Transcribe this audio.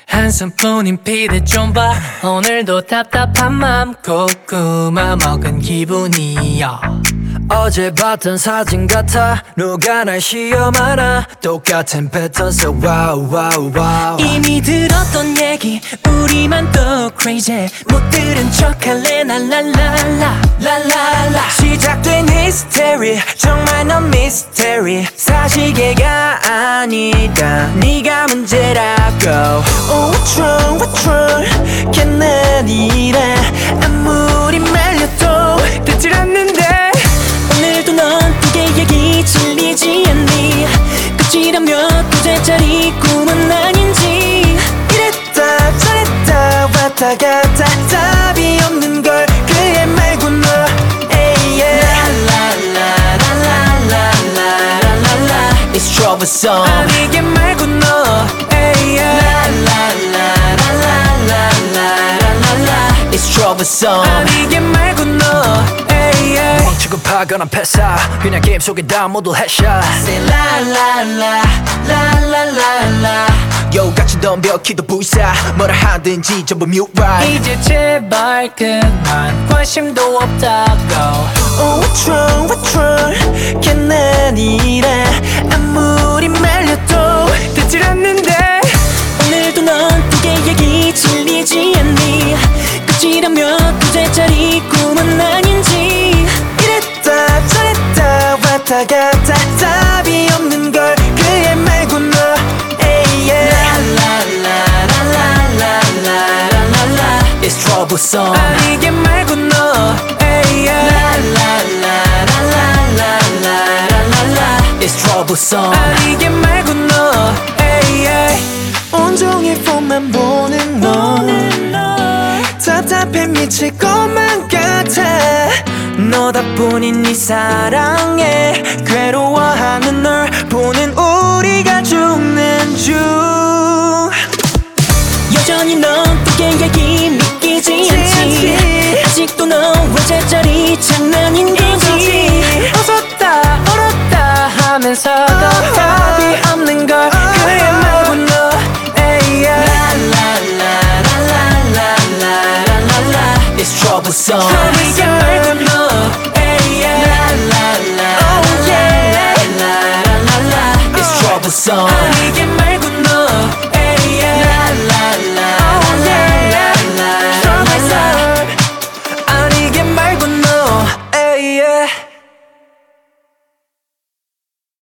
한숨뿐인 피드 좀 봐. 오늘도 답답한 맘 고구마 먹은 기분이야. 어제 봤던 사진 같아. 누가 날 시험하나. 똑같은 패턴 so wow wow wow. 이미 들었던 얘기 우리만 또 crazy. 못 들은 척할래 랄랄랄라 랄랄라. 시작된 history 정말 넌 mystery. 사실계가 아니다 네가 문제라고. Oh what's wrong what's wrong 걔는 이래. 아무리 말려도 듣질 않는데. 오늘도 넌 두개 얘기 질리지 않니. 끝이라면 도제자리 꿈은 아닌지. 이랬다 저랬다 왔다 갔다 답이 없는 걸 그의 말고 너. It's troublesome. 아니게 말고 너. It's troublesome. 아니게 말고 너. 취급하거나 패사 그냥 게임 속에 다 모두 headshot. Say la la la la la la la. 여우같이 덤벼 키도 불사. 뭐라 하든지 전부 mute right. 이제 제발 그만 관심도 없다고. Oh what's wrong what's wrong 걔는 이래. 아무리 말려도 듣질 않는데. 오늘도 넌 두개 얘기 질리지 않니. 끝이라면 도제자리 꿈은 아닌지. 이랬다 저랬다 왔다 갔다 답이 없는 걸 그의 말고 너. It's troublesome. 아니게 말고 너. It's troublesome. 아니게 말고 너. 온종일 폰만 보는 너. 답답해 미칠 것만 같아. 너답뿐인 네 사랑에 괴로워하는 널 보는 우리가 죽는 중. 여전히 넌 두개 얘기 믿기지 않지. 아직도 넌 외제자리 장난인 거지. 웃었다 울었다 하면서도 답이 없는 걸 그의 말고 너. It's troublesome. 아니게 말고 너. It's troublesome.